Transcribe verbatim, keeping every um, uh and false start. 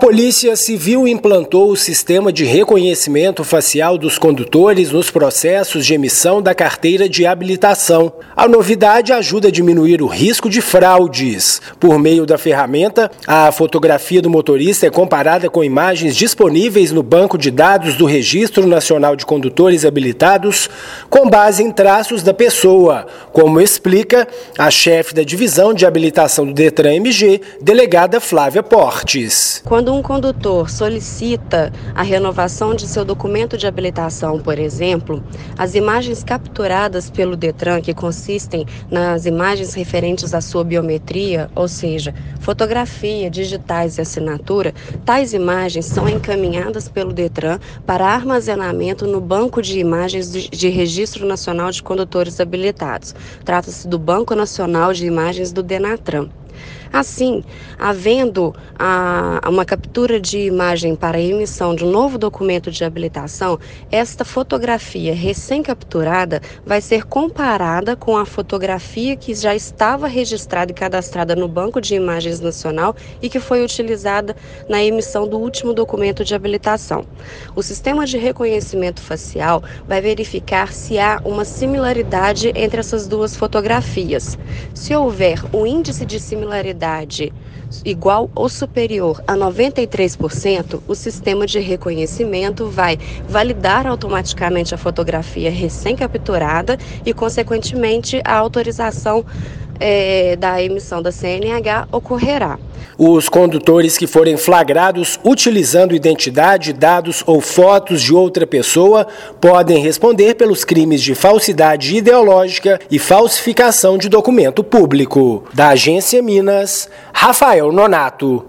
Polícia Civil implantou o sistema de reconhecimento facial dos condutores nos processos de emissão da carteira de habilitação. A novidade ajuda a diminuir o risco de fraudes. Por meio da ferramenta, a fotografia do motorista é comparada com imagens disponíveis no banco de dados do Registro Nacional de Condutores Habilitados, com base em traços da pessoa, como explica a chefe da divisão de habilitação do Detran M G, delegada Flávia Portes. Quando um condutor solicita a renovação de seu documento de habilitação, por exemplo, as imagens capturadas pelo Detran, que consistem nas imagens referentes à sua biometria, ou seja, fotografia, digitais e assinatura, tais imagens são encaminhadas pelo Detran para armazenamento no Banco de Imagens de Registro Nacional de Condutores Habilitados. Trata-se do Banco Nacional de Imagens do Denatran. Assim, havendo a, uma captura de imagem para a emissão de um novo documento de habilitação, esta fotografia recém-capturada vai ser comparada com a fotografia que já estava registrada e cadastrada no Banco de Imagens Nacional e que foi utilizada na emissão do último documento de habilitação. O sistema de reconhecimento facial vai verificar se há uma similaridade entre essas duas fotografias. Se houver um índice de similaridade igual ou superior a noventa e três por cento, o sistema de reconhecimento vai validar automaticamente a fotografia recém-capturada e, consequentemente, a autorização é, da emissão da C N H ocorrerá. Os condutores que forem flagrados utilizando identidade, dados ou fotos de outra pessoa podem responder pelos crimes de falsidade ideológica e falsificação de documento público. Da Agência Minas, Rafael Nonato.